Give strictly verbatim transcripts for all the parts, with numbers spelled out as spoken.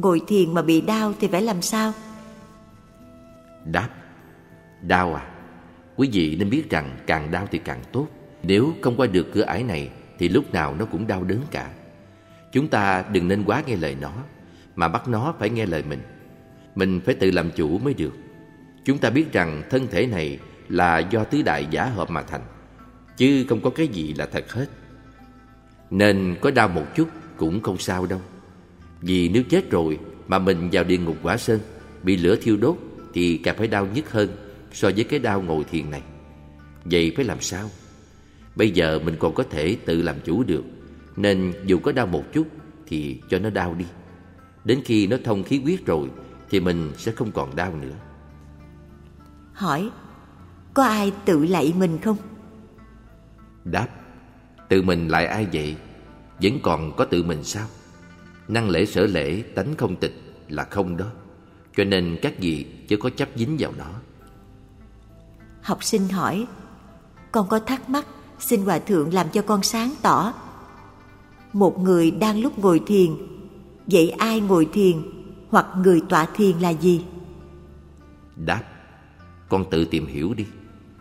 ngồi thiền mà bị đau thì phải làm sao? Đáp: đau à? Quý vị nên biết rằng càng đau thì càng tốt. Nếu không qua được cửa ải này thì lúc nào nó cũng đau đớn cả. Chúng ta đừng nên quá nghe lời nó, mà bắt nó phải nghe lời mình. Mình phải tự làm chủ mới được. Chúng ta biết rằng thân thể này là do tứ đại giả hợp mà thành, chứ không có cái gì là thật hết. Nên có đau một chút cũng không sao đâu. Vì nếu chết rồi mà mình vào địa ngục Quả Sơn, bị lửa thiêu đốt, thì càng phải đau nhức hơn so với cái đau ngồi thiền này. Vậy phải làm sao? Bây giờ mình còn có thể tự làm chủ được, nên dù có đau một chút thì cho nó đau đi. Đến khi nó thông khí huyết rồi thì mình sẽ không còn đau nữa. Hỏi: có ai tự lạy mình không? Đáp: tự mình lại ai vậy? Vẫn còn có tự mình sao? Năng lễ sở lễ tánh không tịch là không đó. Cho nên các vị chứ có chấp dính vào nó. Học sinh hỏi: con có thắc mắc, xin Hòa Thượng làm cho con sáng tỏ. Một người đang lúc ngồi thiền, vậy ai ngồi thiền hoặc người tọa thiền là gì? Đáp: con tự tìm hiểu đi.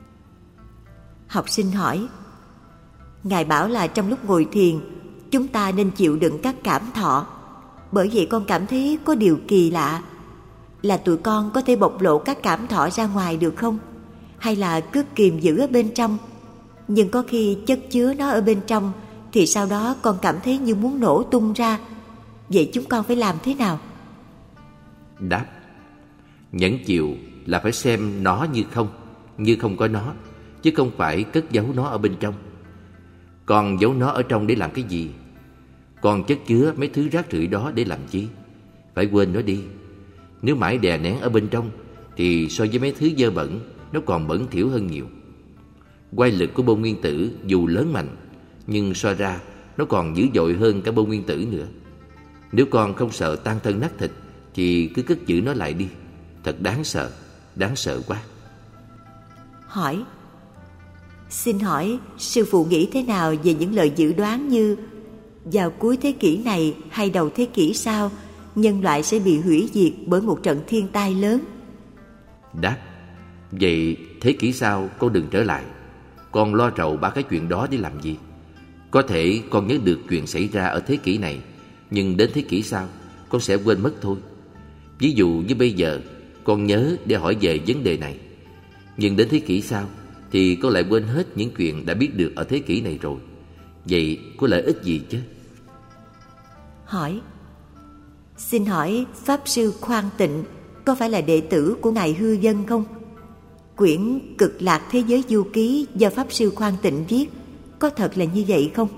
Học sinh hỏi: Ngài bảo là trong lúc ngồi thiền chúng ta nên chịu đựng các cảm thọ. Bởi vậy con cảm thấy có điều kỳ lạ, là tụi con có thể bộc lộ các cảm thọ ra ngoài được không? Hay là cứ kìm giữ ở bên trong? Nhưng có khi chất chứa nó ở bên trong thì sau đó con cảm thấy như muốn nổ tung ra. Vậy chúng con phải làm thế nào? Đáp: nhẫn chịu là phải xem nó như không, như không có nó, chứ không phải cất giấu nó ở bên trong. Còn giấu nó ở trong để làm cái gì? Còn chất chứa mấy thứ rác rưởi đó để làm chi? Phải quên nó đi. Nếu mãi đè nén ở bên trong thì so với mấy thứ dơ bẩn, nó còn bẩn thỉu hơn nhiều. Quay lực của bom nguyên tử dù lớn mạnh, nhưng so ra nó còn dữ dội hơn cả bom nguyên tử nữa. Nếu con không sợ tan thân nát thịt thì cứ cất giữ nó lại đi. Thật đáng sợ, đáng sợ quá. Hỏi: xin hỏi sư phụ nghĩ thế nào về những lời dự đoán như vào cuối thế kỷ này hay đầu thế kỷ sau, nhân loại sẽ bị hủy diệt bởi một trận thiên tai lớn? Đáp: vậy thế kỷ sau con đừng trở lại. Con lo rầu ba cái chuyện đó để làm gì? Có thể con nhớ được chuyện xảy ra ở thế kỷ này, nhưng đến thế kỷ sau con sẽ quên mất thôi. Ví dụ như bây giờ con nhớ để hỏi về vấn đề này, nhưng đến thế kỷ sau thì con lại quên hết những chuyện đã biết được ở thế kỷ này rồi. Vậy có lợi ích gì chứ? Hỏi: xin hỏi Pháp Sư Khoan Tịnh có phải là đệ tử của Ngài Hư Vân không? Quyển Cực Lạc Thế Giới Du Ký do Pháp Sư Khoan Tịnh viết có thật là như vậy không?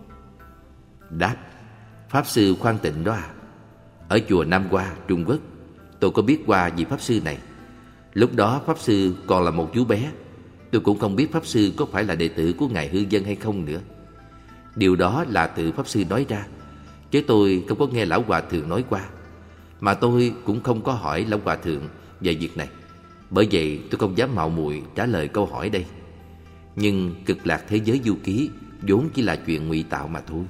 Đáp: Pháp Sư Khoan Tịnh đó à? Ở chùa Nam Hoa, Trung Quốc, tôi có biết qua vị Pháp Sư này. Lúc đó Pháp Sư còn là một chú bé. Tôi cũng không biết Pháp Sư có phải là đệ tử của Ngài Hư Vân hay không nữa. Điều đó là tự Pháp Sư nói ra, chứ tôi không có nghe Lão Hòa Thượng nói qua. Mà tôi cũng không có hỏi Lão Hòa Thượng về việc này. Bởi vậy tôi không dám mạo muội trả lời câu hỏi đây. Nhưng Cực Lạc Thế Giới Du Ký vốn chỉ là chuyện ngụy tạo mà thôi.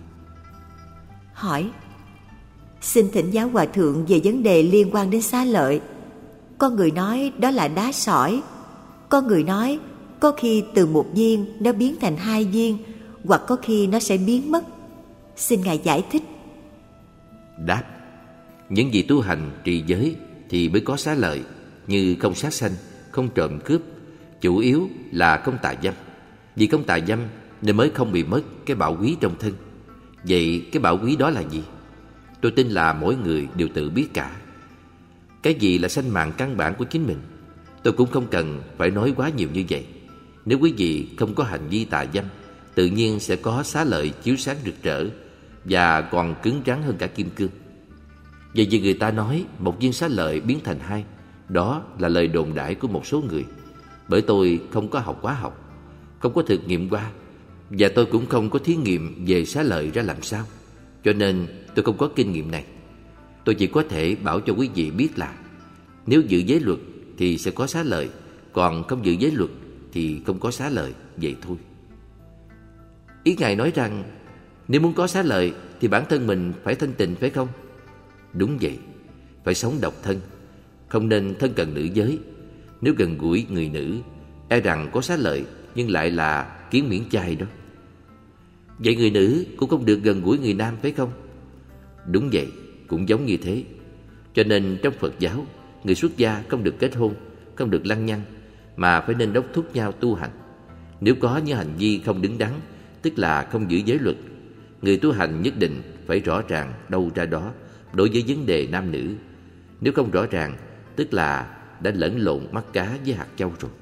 Hỏi: xin thỉnh giáo Hòa Thượng về vấn đề liên quan đến xá lợi. Có người nói đó là đá sỏi, có người nói có khi từ một viên nó biến thành hai viên, hoặc có khi nó sẽ biến mất. Xin Ngài giải thích. Đáp: những gì tu hành trì giới thì mới có xá lợi, như không sát sanh, không trộm cướp, chủ yếu là không tà dâm. Vì không tà dâm nên mới không bị mất cái bảo quý trong thân. Vậy cái bảo quý đó là gì? Tôi tin là mỗi người đều tự biết cả. Cái gì là sanh mạng căn bản của chính mình, tôi cũng không cần phải nói quá nhiều như vậy. Nếu quý vị không có hành vi tà dâm, tự nhiên sẽ có xá lợi chiếu sáng rực rỡ và còn cứng rắn hơn cả kim cương. Vậy vì người ta nói một viên xá lợi biến thành hai, đó là lời đồn đại của một số người. Bởi tôi không có học hóa học, không có thực nghiệm qua, và tôi cũng không có thí nghiệm về xá lợi ra làm sao, cho nên tôi không có kinh nghiệm này. Tôi chỉ có thể bảo cho quý vị biết là nếu giữ giới luật thì sẽ có xá lợi, còn không giữ giới luật thì không có xá lợi, vậy thôi. Ý Ngài nói rằng nếu muốn có xá lợi thì bản thân mình phải thanh tịnh, phải không? Đúng vậy. phải sống độc thân, không nên thân cận nữ giới. Nếu gần gũi người nữ, e rằng có xá lợi nhưng lại là kiến miễn chay đó. Vậy người nữ cũng không được gần gũi người nam phải không? Đúng vậy, cũng giống như thế. Cho nên trong Phật giáo, người xuất gia không được kết hôn, không được lăng nhăng, mà phải nên đốc thúc nhau tu hành. Nếu có những hành vi không đứng đắn, tức là không giữ giới luật, người tu hành nhất định phải rõ ràng đâu ra đó đối với vấn đề nam nữ. Nếu không rõ ràng, tức là đã lẫn lộn mắt cá với hạt châu rồi.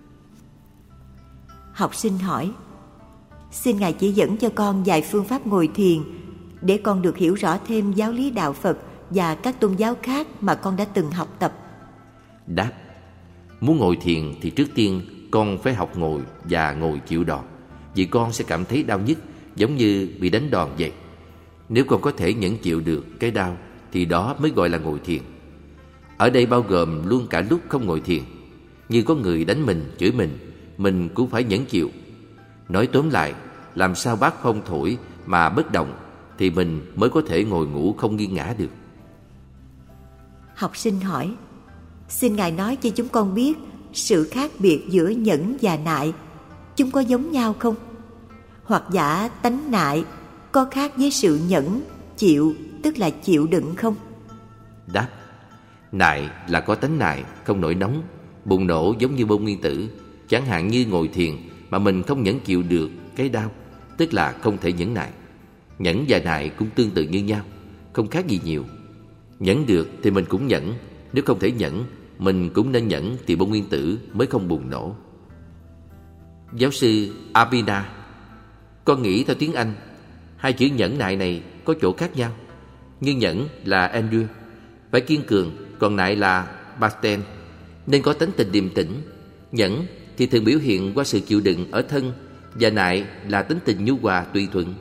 Học sinh hỏi: xin Ngài chỉ dẫn cho con vài phương pháp ngồi thiền để con được hiểu rõ thêm giáo lý đạo Phật và các tôn giáo khác mà con đã từng học tập. Đáp: muốn ngồi thiền thì trước tiên con phải học ngồi và ngồi chịu đòn, vì con sẽ cảm thấy đau nhức giống như bị đánh đòn vậy. Nếu con có thể nhẫn chịu được cái đau thì đó mới gọi là ngồi thiền. Ở đây bao gồm luôn cả lúc không ngồi thiền. Như có người đánh mình, chửi mình, mình cũng phải nhẫn chịu. Nói tóm lại, làm sao bát phong thổi mà bất động thì mình mới có thể ngồi ngủ không nghiêng ngã được. Học sinh hỏi: xin Ngài nói cho chúng con biết sự khác biệt giữa nhẫn và nại, chúng có giống nhau không? Hoặc giả tánh nại có khác với sự nhẫn, chịu, tức là chịu đựng không? Đáp: nại là có tánh nại, không nổi nóng, bùng nổ giống như bom nguyên tử. Chẳng hạn như ngồi thiền mà mình không nhẫn chịu được cái đau, tức là không thể nhẫn nại. Nhẫn và nại cũng tương tự như nhau, không khác gì nhiều. Nhẫn được thì mình cũng nhẫn, nếu không thể nhẫn, mình cũng nên nhẫn thì bom nguyên tử mới không bùng nổ. Giáo sư Abhina: con nghĩ theo tiếng Anh, hai chữ nhẫn nại này có chỗ khác nhau. Như nhẫn là endure, phải kiên cường, còn nại là basten, nên có tánh tình điềm tĩnh. Nhẫn thì thường biểu hiện qua sự chịu đựng ở thân, và nại là tính tình nhu hòa tùy thuận.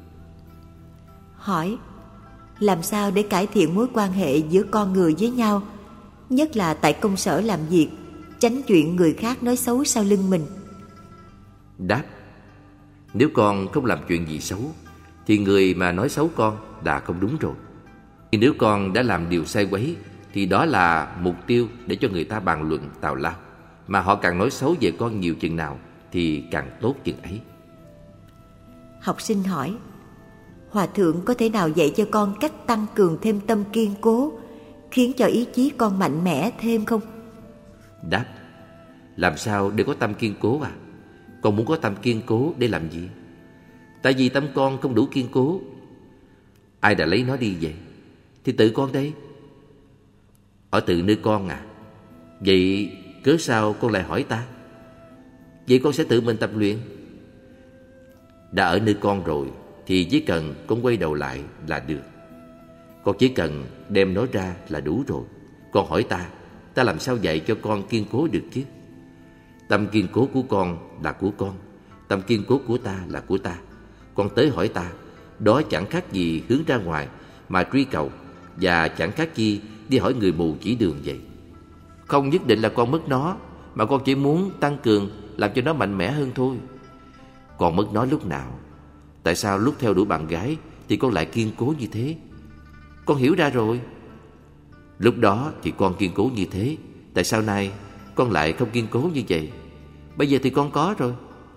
Hỏi: làm sao để cải thiện mối quan hệ giữa con người với nhau, nhất là tại công sở làm việc, tránh chuyện người khác nói xấu sau lưng mình? Đáp: nếu con không làm chuyện gì xấu thì người mà nói xấu con đã không đúng rồi. Nếu con đã làm điều sai quấy thì đó là mục tiêu để cho người ta bàn luận tào lao, mà họ càng nói xấu về con nhiều chừng nào thì càng tốt chừng ấy. Học sinh hỏi: Hòa thượng có thể nào dạy cho con cách tăng cường thêm tâm kiên cố, khiến cho ý chí con mạnh mẽ thêm không? Đáp: làm sao để có tâm kiên cố à? Con muốn có tâm kiên cố để làm gì? Tại vì tâm con không đủ kiên cố. Ai đã lấy nó đi vậy? Thì tự con đây. Ở tự nơi con à? Vậy cớ sao con lại hỏi ta? Vậy con sẽ tự mình tập luyện. Đã ở nơi con rồi thì chỉ cần con quay đầu lại là được. Con chỉ cần đem nó ra là đủ rồi. Con hỏi ta, ta làm sao dạy cho con kiên cố được chứ? Tâm kiên cố của con là của con, tâm kiên cố của ta là của ta. Con tới hỏi ta, đó chẳng khác gì hướng ra ngoài mà truy cầu, và chẳng khác gì đi hỏi người mù chỉ đường vậy. Không nhất định là con mất nó, mà con chỉ muốn tăng cường, làm cho nó mạnh mẽ hơn thôi. Con mất nó lúc nào? Tại sao lúc theo đuổi bạn gái thì con lại kiên cố như thế? Con hiểu ra rồi. Lúc đó thì con kiên cố như thế, tại sao nay con lại không kiên cố như vậy? Bây giờ thì con có rồi.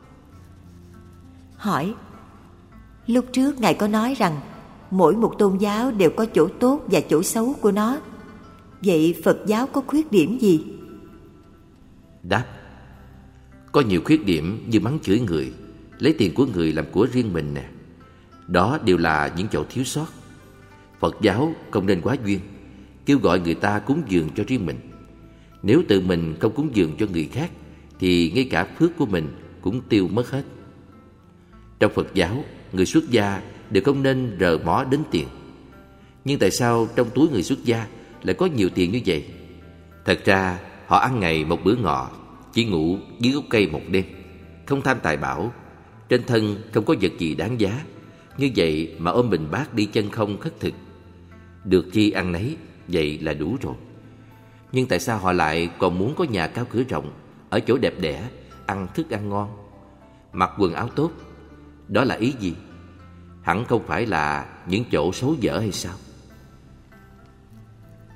Hỏi: lúc trước Ngài có nói rằng mỗi một tôn giáo đều có chỗ tốt và chỗ xấu của nó. Vậy Phật giáo có khuyết điểm gì? Đáp: có nhiều khuyết điểm như mắng chửi người, lấy tiền của người làm của riêng mình nè. Đó đều là những chỗ thiếu sót. Phật giáo không nên quá duyên, kêu gọi người ta cúng dường cho riêng mình. Nếu tự mình không cúng dường cho người khác thì ngay cả phước của mình cũng tiêu mất hết. Trong Phật giáo, người xuất gia đều không nên rờ mó đến tiền. Nhưng tại sao trong túi người xuất gia lại có nhiều tiền như vậy? Thật ra họ ăn ngày một bữa ngọ, chỉ ngủ dưới gốc cây một đêm, không tham tài bảo, trên thân không có vật gì đáng giá. Như vậy mà ôm bình bát đi chân không khất thực, được chi ăn nấy, vậy là đủ rồi. Nhưng tại sao họ lại còn muốn có nhà cao cửa rộng, ở chỗ đẹp đẽ, ăn thức ăn ngon, mặc quần áo tốt? Đó là ý gì? Hẳn không phải là những chỗ xấu dở hay sao?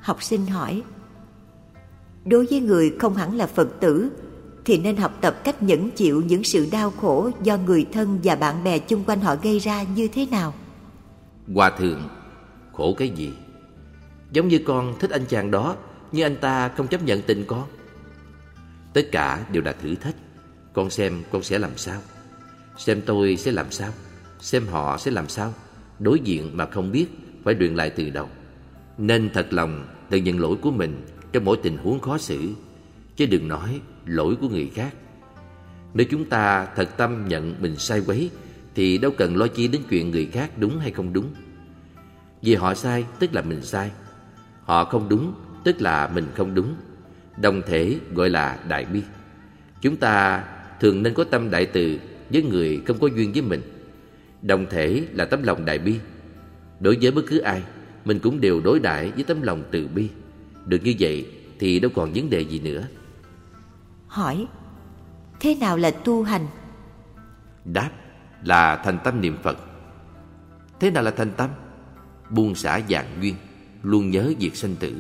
Học sinh hỏi: đối với người không hẳn là Phật tử thì nên học tập cách nhẫn chịu những sự đau khổ do người thân và bạn bè chung quanh họ gây ra như thế nào? Hòa thượng: khổ cái gì? Giống như con thích anh chàng đó, nhưng anh ta không chấp nhận tình con. Tất cả đều là thử thách. Con xem con sẽ làm sao? Xem tôi sẽ làm sao? Xem họ sẽ làm sao? Đối diện mà không biết, phải luyện lại từ đầu. Nên thật lòng tự nhận lỗi của mình trong mỗi tình huống khó xử, chứ đừng nói lỗi của người khác. Nếu chúng ta thật tâm nhận mình sai quấy thì đâu cần lo chi đến chuyện người khác đúng hay không đúng. Vì họ sai tức là mình sai, họ không đúng tức là mình không đúng. Đồng thể gọi là đại bi. Chúng ta thường nên có tâm đại từ với người không có duyên với mình. Đồng thể là tấm lòng đại bi. Đối với bất cứ ai, mình cũng đều đối đãi với tấm lòng từ bi. Được như vậy thì đâu còn vấn đề gì nữa. Hỏi: thế nào là tu hành? Đáp: là thành tâm niệm Phật. Thế nào là thành tâm? Buông xả vạn duyên, luôn nhớ việc sanh tử.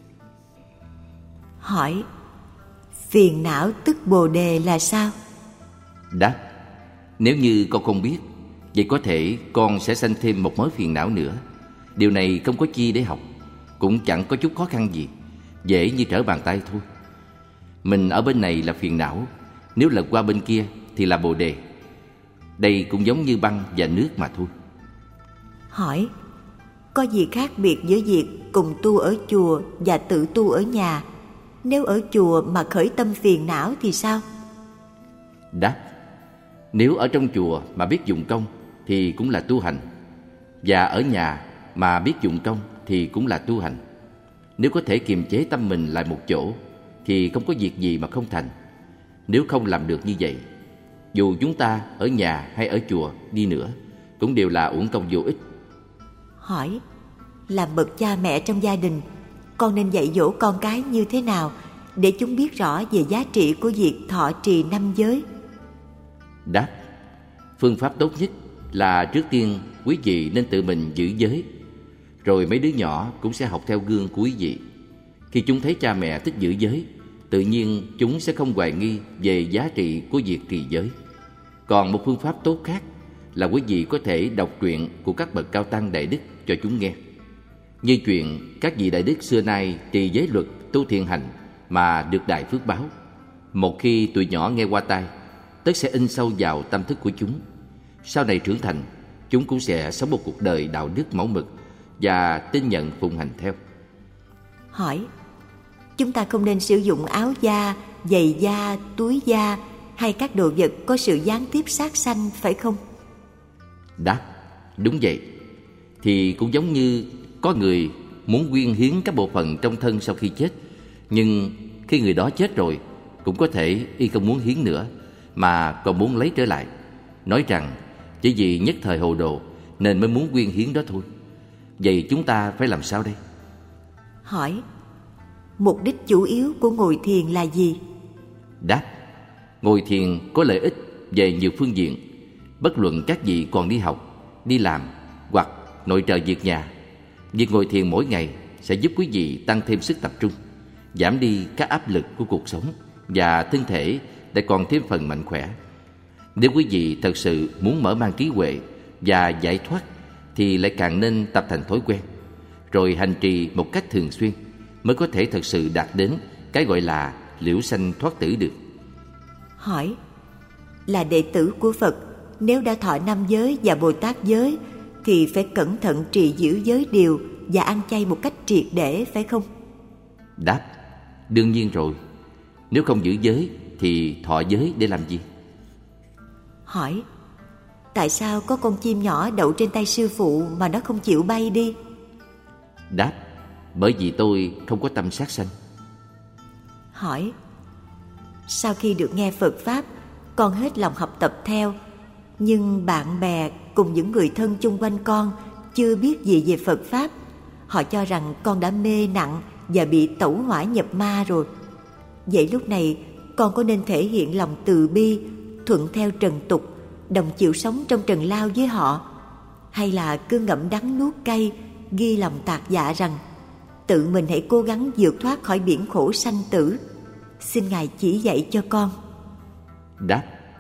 Hỏi: phiền não tức bồ đề là sao? Đáp: nếu như con không biết, vậy có thể con sẽ sanh thêm một mớ phiền não nữa. Điều này không có chi để học, cũng chẳng có chút khó khăn gì, dễ như trở bàn tay thôi. Mình ở bên này là phiền não, nếu lật qua bên kia thì là bồ đề. Đây cũng giống như băng và nước mà thôi. Hỏi: có gì khác biệt giữa việc cùng tu ở chùa và tự tu ở nhà? Nếu ở chùa mà khởi tâm phiền não thì sao? Đáp: nếu ở trong chùa mà biết dụng công thì cũng là tu hành, và ở nhà mà biết dụng công thì cũng là tu hành. Nếu có thể kiềm chế tâm mình lại một chỗ thì không có việc gì mà không thành. Nếu không làm được như vậy, dù chúng ta ở nhà hay ở chùa đi nữa cũng đều là uổng công vô ích. Hỏi: làm bậc cha mẹ trong gia đình, con nên dạy dỗ con cái như thế nào để chúng biết rõ về giá trị của việc thọ trì năm giới? Đáp: phương pháp tốt nhất là trước tiên quý vị nên tự mình giữ giới, rồi mấy đứa nhỏ cũng sẽ học theo gương của quý vị. Khi chúng thấy cha mẹ thích giữ giới, tự nhiên chúng sẽ không hoài nghi về giá trị của việc trì giới. Còn một phương pháp tốt khác là quý vị có thể đọc truyện của các bậc cao tăng đại đức cho chúng nghe. Như chuyện các vị đại đức xưa nay trì giới luật, tu thiện hành mà được đại phước báo. Một khi tụi nhỏ nghe qua tai, tất sẽ in sâu vào tâm thức của chúng. Sau này trưởng thành, chúng cũng sẽ sống một cuộc đời đạo đức mẫu mực và tin nhận phụng hành theo. Hỏi: chúng ta không nên sử dụng áo da, giày da, túi da hay các đồ vật có sự gián tiếp sát sanh, phải không? Đáp: đúng vậy. Thì cũng giống như có người muốn quyên hiến các bộ phận trong thân sau khi chết, nhưng khi người đó chết rồi, cũng có thể y không muốn hiến nữa mà còn muốn lấy trở lại, nói rằng chỉ vì nhất thời hồ đồ nên mới muốn quyên hiến đó thôi. Vậy chúng ta phải làm sao đây? Hỏi: mục đích chủ yếu của ngồi thiền là gì? Đáp: ngồi thiền có lợi ích về nhiều phương diện. Bất luận các vị còn đi học, đi làm hoặc nội trợ việc nhà, việc ngồi thiền mỗi ngày sẽ giúp quý vị tăng thêm sức tập trung, giảm đi các áp lực của cuộc sống, và thân thể lại còn thêm phần mạnh khỏe. Nếu quý vị thật sự muốn mở mang trí huệ và giải thoát thì lại càng nên tập thành thói quen, rồi hành trì một cách thường xuyên, mới có thể thật sự đạt đến cái gọi là liễu sanh thoát tử được. Hỏi: là đệ tử của Phật, nếu đã thọ năm giới và Bồ Tát giới thì phải cẩn thận trì giữ giới điều và ăn chay một cách triệt để, phải không? Đáp: đương nhiên rồi. Nếu không giữ giới thì thọ giới để làm gì? Hỏi: tại sao có con chim nhỏ đậu trên tay sư phụ mà nó không chịu bay đi? Đáp: bởi vì tôi không có tâm sát sanh. Hỏi: sau khi được nghe Phật Pháp, con hết lòng học tập theo, nhưng bạn bè cùng những người thân chung quanh con chưa biết gì về Phật Pháp. Họ cho rằng con đã mê nặng và bị tẩu hỏa nhập ma rồi. Vậy lúc này con có nên thể hiện lòng từ bi, thuận theo trần tục, đồng chịu sống trong trần lao với họ, hay là cứ ngậm đắng nuốt cay, ghi lòng tạc dạ rằng tự mình hãy cố gắng vượt thoát khỏi biển khổ sanh tử. Xin Ngài chỉ dạy cho con. Đáp: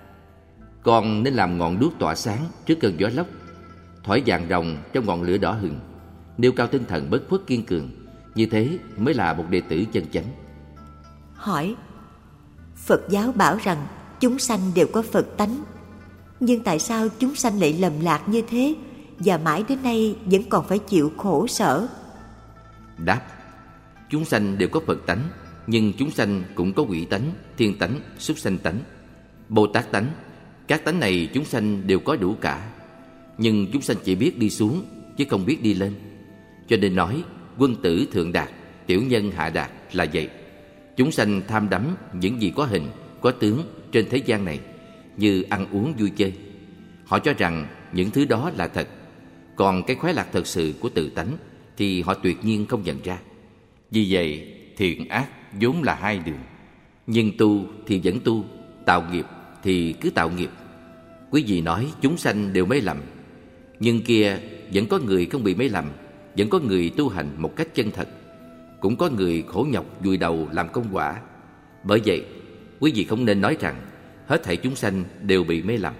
con nên làm ngọn đuốc tỏa sáng trước cơn gió lốc, thổi vàng ròng trong ngọn lửa đỏ hừng, nêu cao tinh thần bất khuất kiên cường. Như thế mới là một đệ tử chân chánh. Hỏi: Phật giáo bảo rằng chúng sanh đều có Phật tánh, nhưng tại sao chúng sanh lại lầm lạc như thế và mãi đến nay vẫn còn phải chịu khổ sở? Đáp: chúng sanh đều có Phật tánh, nhưng chúng sanh cũng có quỷ tánh, thiên tánh, súc sanh tánh, Bồ Tát tánh. Các tánh này chúng sanh đều có đủ cả, nhưng chúng sanh chỉ biết đi xuống chứ không biết đi lên. Cho nên nói quân tử thượng đạt, tiểu nhân hạ đạt là vậy. Chúng sanh tham đắm những gì có hình, có tướng trên thế gian này, như ăn uống vui chơi. Họ cho rằng những thứ đó là thật, còn cái khoái lạc thật sự của tự tánh thì họ tuyệt nhiên không nhận ra. Vì vậy thiện ác vốn là hai đường, nhưng tu thì vẫn tu, tạo nghiệp thì cứ tạo nghiệp. Quý vị nói chúng sanh đều mê lầm, nhưng kia vẫn có người không bị mê lầm, vẫn có người tu hành một cách chân thật, cũng có người khổ nhọc vùi đầu làm công quả. Bởi vậy quý vị không nên nói rằng hết thảy chúng sanh đều bị mê lầm.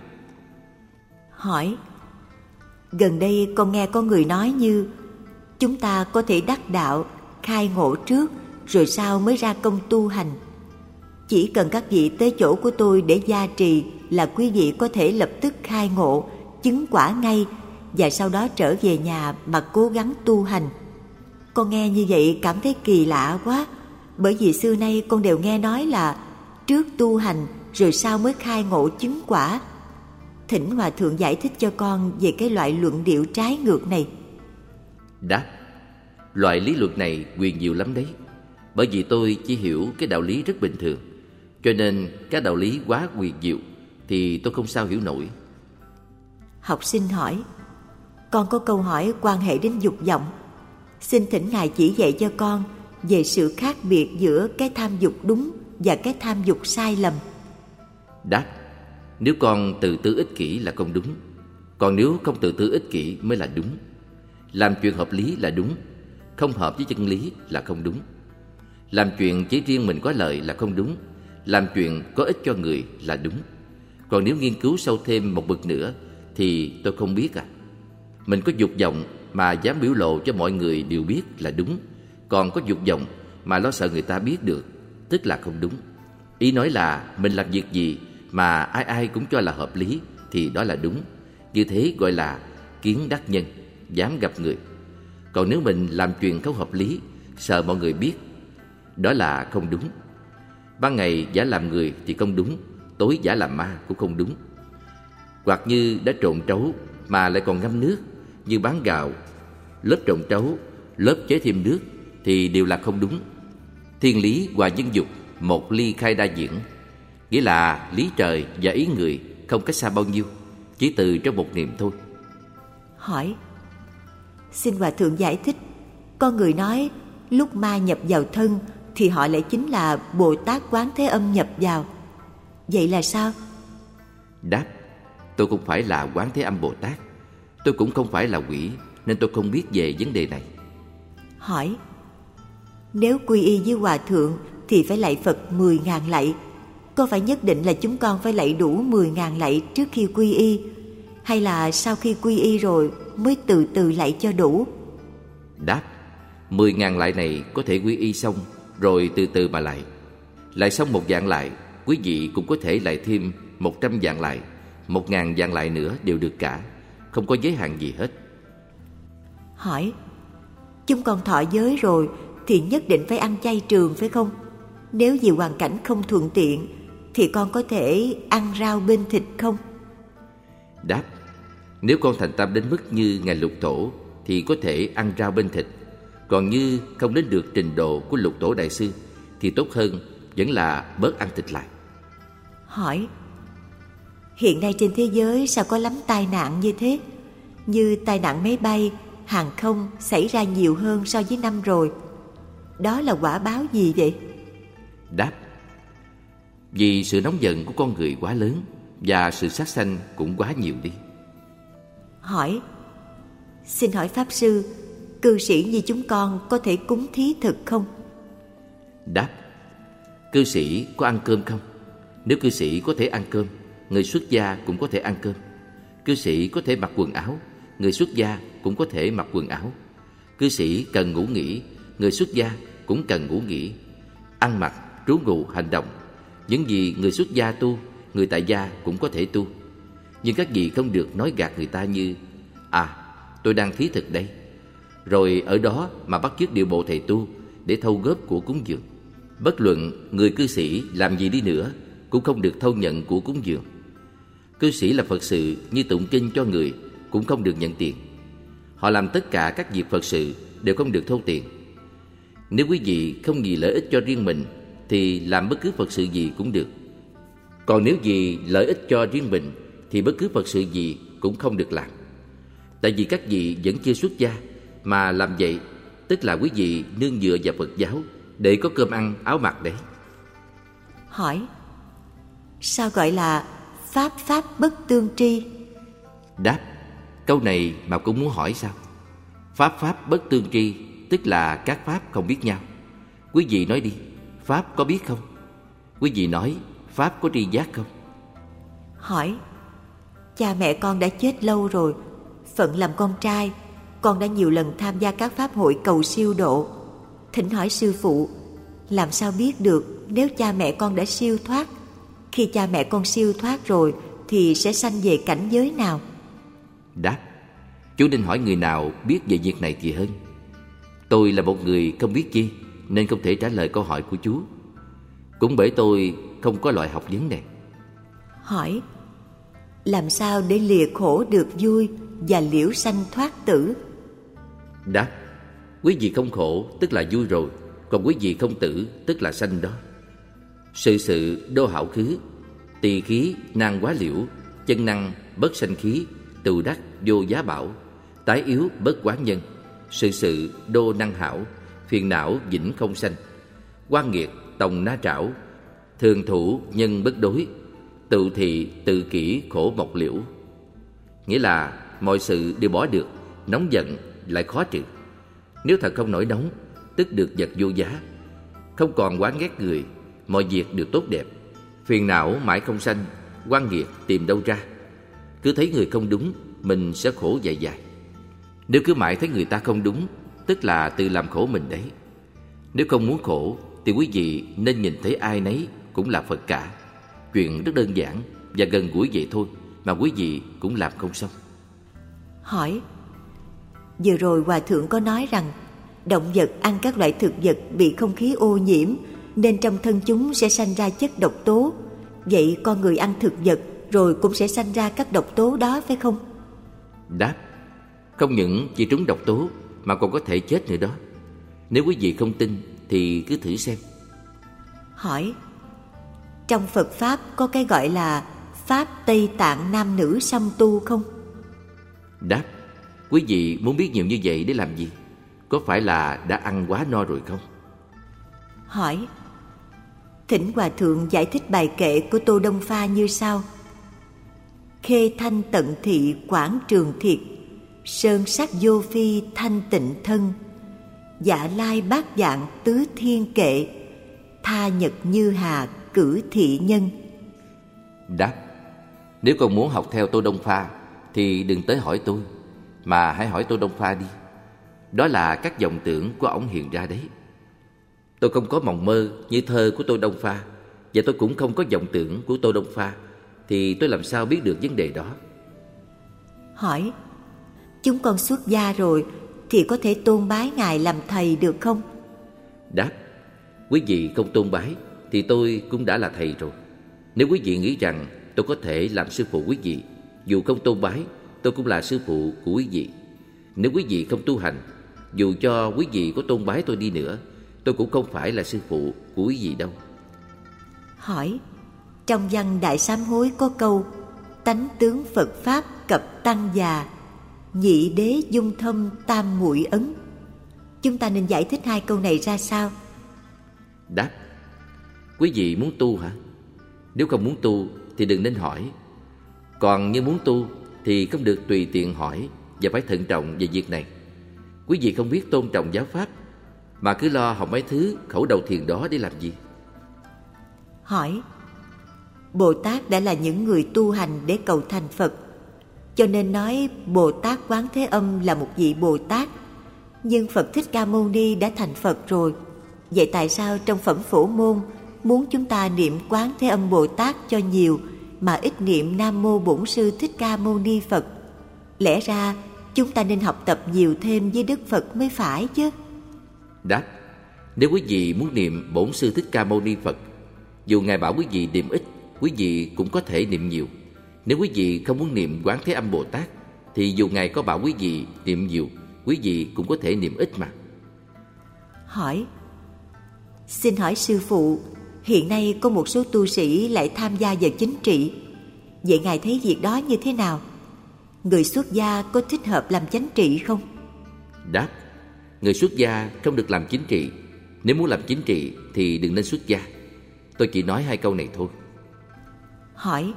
Hỏi: Gần đây con nghe có người nói như chúng ta có thể đắc đạo, khai ngộ trước rồi sau mới ra công tu hành. Chỉ cần các vị tới chỗ của tôi để gia trì là quý vị có thể lập tức khai ngộ, chứng quả ngay, và sau đó trở về nhà mà cố gắng tu hành. Con nghe như vậy cảm thấy kỳ lạ quá, bởi vì xưa nay con đều nghe nói là trước tu hành rồi sau mới khai ngộ chứng quả. Thỉnh Hòa Thượng giải thích cho con về cái loại luận điệu trái ngược này. Đáp: loại lý luận này quyền diệu lắm đấy. Bởi vì tôi chỉ hiểu cái đạo lý rất bình thường, cho nên cái đạo lý quá quyền diệu thì tôi không sao hiểu nổi. Học sinh hỏi: Con có câu hỏi quan hệ đến dục vọng. Xin thỉnh Ngài chỉ dạy cho con về sự khác biệt giữa cái tham dục đúng và cái tham dục sai lầm. Đáp: nếu con tự tư ích kỷ là không đúng, còn nếu không tự tư ích kỷ mới là đúng. Làm chuyện hợp lý là đúng, không hợp với chân lý là không đúng. Làm chuyện chỉ riêng mình có lợi là không đúng, làm chuyện có ích cho người là đúng. Còn nếu nghiên cứu sâu thêm một bậc nữa thì tôi không biết à. Mình có dục vọng mà dám biểu lộ cho mọi người đều biết là đúng, còn có dục vọng mà lo sợ người ta biết được, tức là không đúng. Ý nói là mình làm việc gì mà ai ai cũng cho là hợp lý thì đó là đúng. Như thế gọi là kiến đắc nhân, dám gặp người. Còn nếu mình làm chuyện không hợp lý, sợ mọi người biết, đó là không đúng. Ban ngày giả làm người thì không đúng, tối giả làm ma cũng không đúng. Hoặc như đã trộn trấu mà lại còn ngâm nước, như bán gạo, lớp trộn trấu, lớp chế thêm nước thì đều là không đúng. Thiên lý và nhân dục một ly khai đa diễn, nghĩa là lý trời và ý người không cách xa bao nhiêu, chỉ từ trong một niệm thôi. Hỏi: Xin Hòa Thượng giải thích. Con người nói lúc ma nhập vào thân thì họ lại chính là Bồ Tát Quán Thế Âm nhập vào. Vậy là sao? Đáp: tôi không phải là Quán Thế Âm Bồ Tát, tôi cũng không phải là quỷ, nên tôi không biết về vấn đề này. Hỏi: Nếu quy y với Hòa Thượng thì phải lạy Phật mười ngàn lạy. Có phải nhất định là chúng con phải lạy đủ mười ngàn lạy trước khi quy y, hay là sau khi quy y rồi mới từ từ lạy cho đủ? Đáp: mười ngàn lạy này có thể quy y xong rồi từ từ mà lạy. Lạy xong một vạn lạy, quý vị cũng có thể lạy thêm một trăm vạn lạy, một ngàn vạn lạy nữa đều được cả, không có giới hạn gì hết. Hỏi: Chúng con thọ giới rồi thì nhất định phải ăn chay trường phải không? Nếu vì hoàn cảnh không thuận tiện thì con có thể ăn rau bên thịt không? Đáp: nếu con thành tâm đến mức như Ngài Lục Tổ thì có thể ăn rau bên thịt. Còn như không đến được trình độ của Lục Tổ Đại Sư thì tốt hơn vẫn là bớt ăn thịt lại. Hỏi: Hiện nay trên thế giới sao có lắm tai nạn như thế? Như tai nạn máy bay, hàng không xảy ra nhiều hơn so với năm rồi. Đó là quả báo gì vậy? Đáp: vì sự nóng giận của con người quá lớn và sự sát sanh cũng quá nhiều đi. Hỏi: Xin hỏi Pháp Sư, cư sĩ như chúng con có thể cúng thí thực không? Đáp: cư sĩ có ăn cơm không? Nếu cư sĩ có thể ăn cơm, người xuất gia cũng có thể ăn cơm. Cư sĩ có thể mặc quần áo, người xuất gia cũng có thể mặc quần áo. Cư sĩ cần ngủ nghỉ, người xuất gia cũng cần ngủ nghỉ. Ăn mặc, trú ngụ, hành động, những gì người xuất gia tu, người tại gia cũng có thể tu. Nhưng các vị không được nói gạt người ta như: à, tôi đang thí thực đây, rồi ở đó mà bắt chước điệu bộ thầy tu để thâu góp của cúng dường. Bất luận người cư sĩ làm gì đi nữa cũng không được thâu nhận của cúng dường. Cư sĩ làm Phật sự như tụng kinh cho người cũng không được nhận tiền. Họ làm tất cả các việc Phật sự đều không được thâu tiền. Nếu quý vị không vì lợi ích cho riêng mình thì làm bất cứ Phật sự gì cũng được. Còn nếu vì lợi ích cho riêng mình thì bất cứ Phật sự gì cũng không được làm. Tại vì các vị vẫn chưa xuất gia mà làm vậy, tức là quý vị nương dựa vào Phật giáo để có cơm ăn áo mặc đấy. Hỏi: sao gọi là pháp pháp bất tương tri? Đáp: câu này mà cũng muốn hỏi sao? Pháp pháp bất tương tri tức là các pháp không biết nhau. Quý vị nói đi, pháp có biết không? Quý vị nói pháp có tri giác không? Hỏi: cha mẹ con đã chết lâu rồi, phận làm con trai, con đã nhiều lần tham gia các pháp hội cầu siêu độ. Thỉnh hỏi sư phụ, làm sao biết được nếu cha mẹ con đã siêu thoát? Khi cha mẹ con siêu thoát rồi thì sẽ sanh về cảnh giới nào? Đáp: chú nên hỏi người nào biết về việc này thì hơn. Tôi là một người không biết chi nên không thể trả lời câu hỏi của chú. Cũng bởi tôi không có loại học vấn này. Hỏi: làm sao để lìa khổ được vui và liễu sanh thoát tử? Đáp: quý vị không khổ tức là vui rồi, còn quý vị không tử tức là sanh đó. Sự sự đô hảo khứ, tỳ khí nan quá liễu, chân năng bất sanh khí, tù đắc vô giá bảo, tái yếu bất quán nhân. Sự sự đô năng hảo, phiền não vĩnh không sanh, quan nghiệt tòng na trảo, thường thủ nhân bất đối, tự thị tự kỷ khổ mộc liễu. Nghĩa là mọi sự đều bỏ được, nóng giận lại khó trừ. Nếu thật không nổi nóng, tức được vật vô giá, không còn oán ghét người, mọi việc đều tốt đẹp. Phiền não mãi không sanh, quan nghiệt tìm đâu ra. Cứ thấy người không đúng, mình sẽ khổ dài dài. Nếu cứ mãi thấy người ta không đúng, tức là tự làm khổ mình đấy. Nếu không muốn khổ thì quý vị nên nhìn thấy ai nấy cũng là Phật cả. Chuyện rất đơn giản và gần gũi vậy thôi mà quý vị cũng làm không xong. Hỏi: vừa rồi Hòa Thượng có nói rằng động vật ăn các loại thực vật bị không khí ô nhiễm nên trong thân chúng sẽ sanh ra chất độc tố. Vậy con người ăn thực vật rồi cũng sẽ sanh ra các độc tố đó phải không? Đáp: không những chỉ trúng độc tố mà còn có thể chết nữa đó. Nếu quý vị không tin thì cứ thử xem. Hỏi: trong Phật Pháp có cái gọi là Pháp Tây Tạng nam nữ song tu không? Đáp: quý vị muốn biết nhiều như vậy để làm gì? Có phải là đã ăn quá no rồi không? Hỏi: thỉnh Hòa Thượng giải thích bài kệ của Tô Đông Pha như sau: khê thanh tận thị quảng trường thiệt, sơn sắc vô phi thanh tịnh thân, dạ lai bát dạng tứ thiên kệ, tha nhật như hà cử thị nhân. Đáp: nếu con muốn học theo Tô Đông Pha thì đừng tới hỏi tôi, mà hãy hỏi Tô Đông Pha đi. Đó là các vọng tưởng của ổng hiện ra đấy. Tôi không có mộng mơ như thơ của Tô Đông Pha, và tôi cũng không có vọng tưởng của Tô Đông Pha, thì tôi làm sao biết được vấn đề đó? Hỏi: chúng con xuất gia rồi thì có thể tôn bái Ngài làm thầy được không? Đáp: quý vị không tôn bái thì tôi cũng đã là thầy rồi. Nếu quý vị nghĩ rằng tôi có thể làm sư phụ quý vị, dù không tôn bái, tôi cũng là sư phụ của quý vị. Nếu quý vị không tu hành, dù cho quý vị có tôn bái tôi đi nữa, tôi cũng không phải là sư phụ của quý vị đâu. Hỏi: trong văn Đại Sám Hối có câu tánh tướng Phật Pháp cập tăng già, nhị đế dung thâm tam muội ấn. Chúng ta nên giải thích hai câu này ra sao? Đáp: quý vị muốn tu hả? Nếu không muốn tu thì đừng nên hỏi. Còn như muốn tu thì không được tùy tiện hỏi và phải thận trọng về việc này. Quý vị không biết tôn trọng giáo pháp mà cứ lo học mấy thứ khẩu đầu thiền đó để làm gì? Hỏi: Bồ Tát đã là những người tu hành để cầu thành Phật, cho nên nói Bồ Tát Quán Thế Âm là một vị Bồ Tát. Nhưng Phật Thích Ca Mâu Ni đã thành Phật rồi. Vậy tại sao trong phẩm Phổ Môn muốn chúng ta niệm Quán Thế Âm Bồ Tát cho nhiều mà ít niệm Nam Mô Bổn Sư Thích Ca Mâu Ni Phật? Lẽ ra chúng ta nên học tập nhiều thêm với Đức Phật mới phải chứ. Đáp: Nếu quý vị muốn niệm Bổn Sư Thích Ca Mâu Ni Phật, dù Ngài bảo quý vị niệm ít, quý vị cũng có thể niệm nhiều. Nếu quý vị không muốn niệm Quán Thế Âm Bồ Tát, thì dù Ngài có bảo quý vị niệm nhiều, quý vị cũng có thể niệm ít mà. Hỏi: Xin hỏi sư phụ, hiện nay có một số tu sĩ lại tham gia vào chính trị. Vậy Ngài thấy việc đó như thế nào? Người xuất gia có thích hợp làm chánh trị không? Đáp: Người xuất gia không được làm chính trị. Nếu muốn làm chính trị thì đừng nên xuất gia. Tôi chỉ nói hai câu này thôi. Hỏi: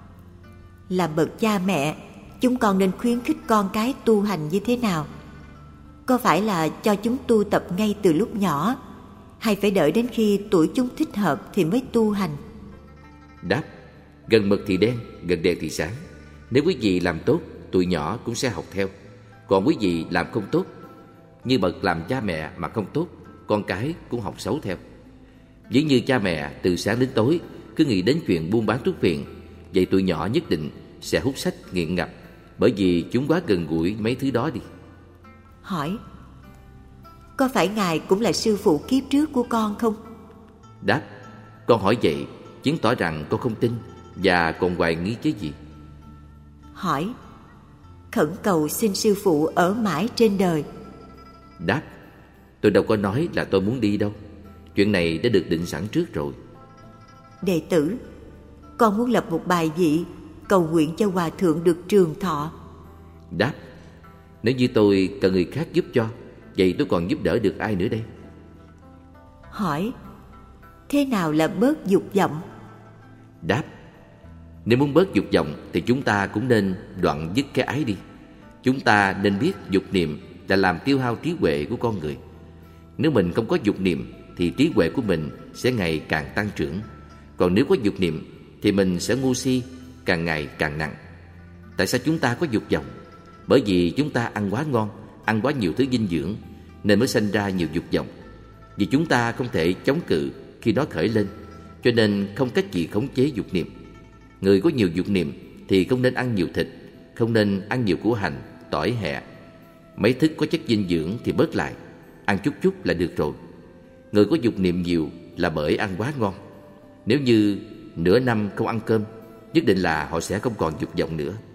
Làm bậc cha mẹ, chúng con nên khuyến khích con cái tu hành như thế nào? Có phải là cho chúng tu tập ngay từ lúc nhỏ, hay phải đợi đến khi tuổi chúng thích hợp thì mới tu hành? Đáp: Gần mực thì đen, gần đèn thì sáng. Nếu quý vị làm tốt, tụi nhỏ cũng sẽ học theo. Còn quý vị làm không tốt, như bậc làm cha mẹ mà không tốt, con cái cũng học xấu theo. Ví như cha mẹ từ sáng đến tối cứ nghĩ đến chuyện buôn bán thuốc phiện, vậy tụi nhỏ nhất định sẽ hút sách nghiện ngập, bởi vì chúng quá gần gũi mấy thứ đó đi. Hỏi: Có phải Ngài cũng là sư phụ kiếp trước của con không? Đáp: Con hỏi vậy chứng tỏ rằng con không tin và còn hoài nghi chứ gì. Hỏi: Khẩn cầu xin sư phụ ở mãi trên đời. Đáp: Tôi đâu có nói là tôi muốn đi đâu. Chuyện này đã được định sẵn trước rồi. Đệ tử, con muốn lập một bài vị cầu nguyện cho Hòa Thượng được trường thọ. Đáp: Nếu như tôi cần người khác giúp cho, vậy tôi còn giúp đỡ được ai nữa đây? Hỏi: Thế nào là bớt dục vọng? Đáp: Nếu muốn bớt dục vọng thì chúng ta cũng nên đoạn dứt cái ái đi. Chúng ta nên biết dục niệm là làm tiêu hao trí huệ của con người. Nếu mình không có dục niệm thì trí huệ của mình sẽ ngày càng tăng trưởng. Còn nếu có dục niệm thì mình sẽ ngu si, càng ngày càng nặng. Tại sao chúng ta có dục vọng? Bởi vì chúng ta ăn quá ngon, ăn quá nhiều thứ dinh dưỡng, nên mới sinh ra nhiều dục vọng. Vì chúng ta không thể chống cự khi nó khởi lên, cho nên không cách gì khống chế dục niệm. Người có nhiều dục niệm thì không nên ăn nhiều thịt, không nên ăn nhiều củ hành, tỏi, hẹ. Mấy thức có chất dinh dưỡng thì bớt lại, ăn chút chút là được rồi. Người có dục niệm nhiều là bởi ăn quá ngon. Nếu như nửa năm không ăn cơm, nhất định là họ sẽ không còn dục vọng nữa.